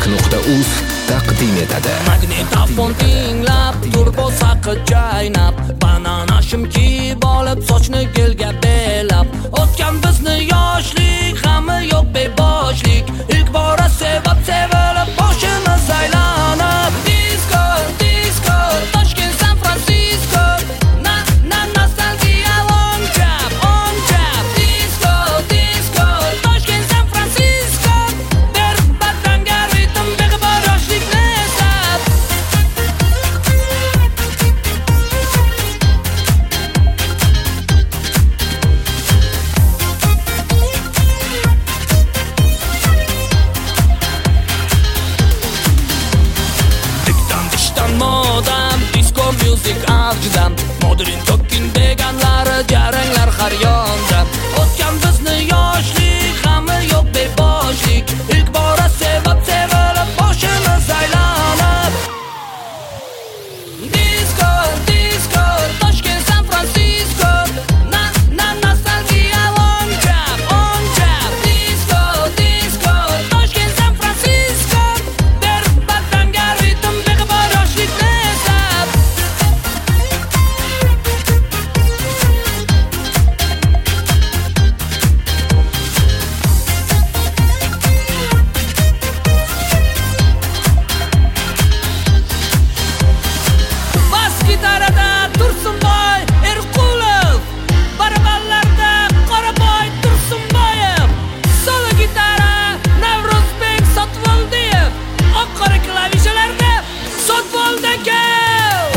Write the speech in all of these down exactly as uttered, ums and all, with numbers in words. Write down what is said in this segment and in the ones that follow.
music nuqta uz taqdim etadi. Magnetofon tinglab, turbo saqi chaynab, bananashim kiyib olib, sochni gelga belab. O'tgan bizni yoshlik, g'ami yo'q beboshlik. Ilk bora sevib sevilib, boshimiz aylanib. Disco, disco, Toshkent, San Fransisko. Na, na, nostalgiya on tap, on tap. Disco, disco, Toshkent, San Fransisko. Bir badanga ritim, beg'ubor yoshlikni eslab. Dikdan dishdan modam, disco music avjidan. Modern talking deganlari, jaranglar har yonda. O'tgan bizni yoshlik, g'ami yo'q beboshlik. Ilk bora sevib sevilib, boshimiz aylanib. Disco, disco, Toshkent, San Fransisko. Na, na, nostalgiya on tap, on tap. Disco, disco, Toshkent, San Fransisko. Bir badanga ritim, beg'ubor yoshlikni eslab. Bas gitarada Tursunboy Erqulov, baraballarda Qoraboy Tursunboyev, solo gitara Navruzbek Sotvoldiyev, oq-qora klavishalarda Sotvoldiyev.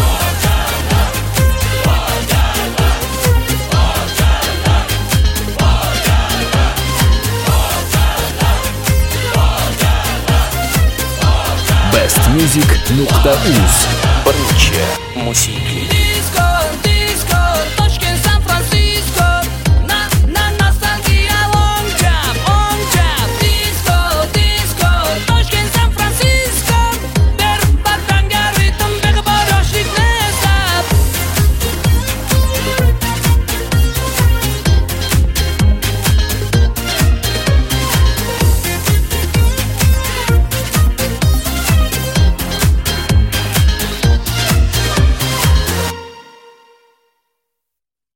best music nuqta uz birinchi musiqa